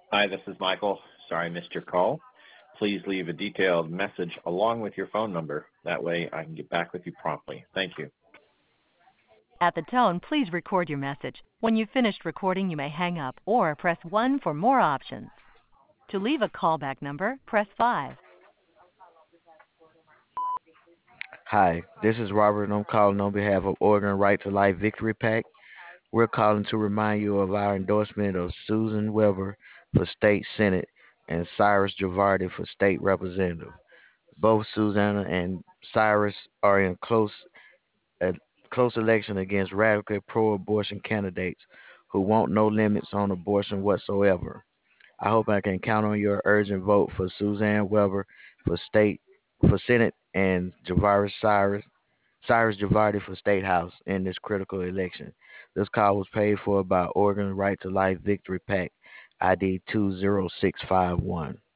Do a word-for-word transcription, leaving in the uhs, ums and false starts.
Hi, this is Michael. Sorry I missed your call. Please leave a detailed message along with your phone number. That way I can get back with you promptly. Thank you. At the tone, please record your message. When you've finished recording, you may hang up or press one for more options. To leave a callback number, press five. Hi, this is Robert, and I'm calling on behalf of Oregon Right to Life Victory Pack. We're calling to remind you of our endorsement of Susan Weber for State Senate and Cyrus Javardi for State Representative. Both Susanna and Cyrus are in close a close election against radical pro-abortion candidates who want no limits on abortion whatsoever. I hope I can count on your urgent vote for Suzanne Weber for state for Senate and Javaris Cyrus Cyrus Javardi for State House in this critical election. This call was paid for by Oregon Right to Life Victory Pack I D two zero six five one.